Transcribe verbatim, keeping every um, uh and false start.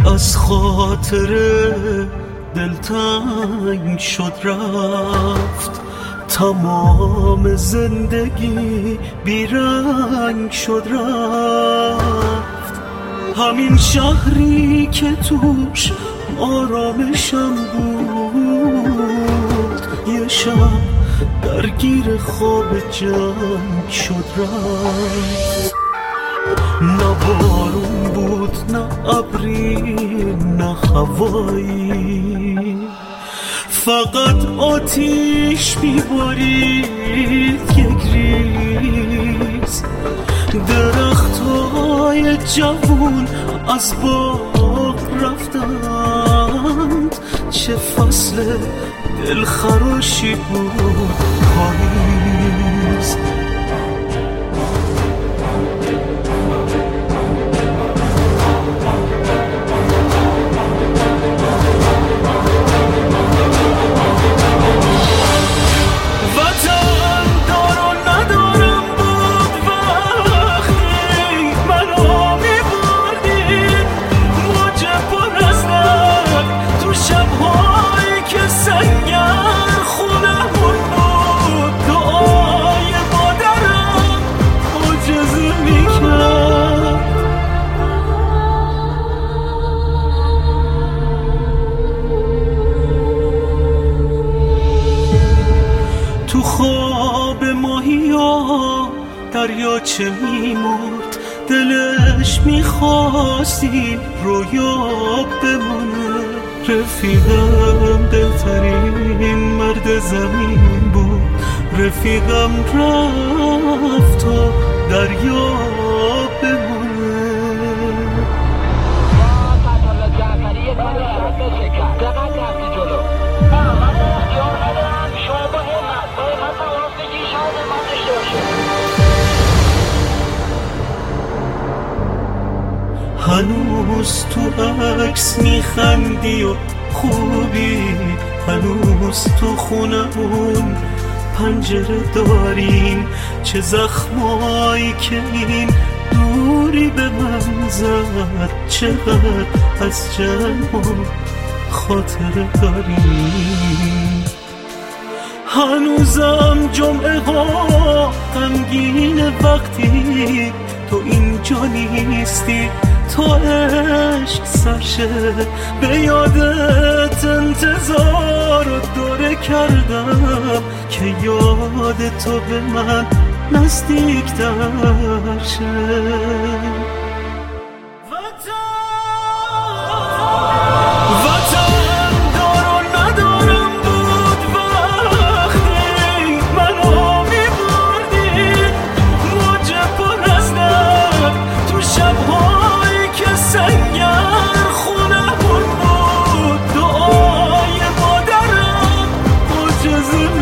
از خاطر دلتنگ شد رفت، تمام زندگی بیرنگ شد رفت. همین شهری که توش آرامشم بود، یه شب درگیر خواب جنگ شد رفت. نه بارون بود نه ابری نه هوایی، فقط آتیش میبارید یک ریز. درختای جوون از باغ رفتند، چه فصل دلخراشی بود پاییز. تو خواب ماهیا دریاچه میمرد، دلش میخواست این رویا بمونه. رفیقم دلترین مرد زمین بود، رفیقم رفت و دریا بمونه. هنوز تو عکس میخندی و خوبی، هنوز تو خونمون پنجره داریم. چه زخمایی که این دوری به من زد، چقدر از جمع و خاطره داریم. هنوزم جمعه ها غمگین وقتی تو اینجا نیستی، تا عشق سرشه به یادت انتظار و دوره کردم که یاد تو به من نزدیک تر شه. خونه بود دعای مادرم، معجزه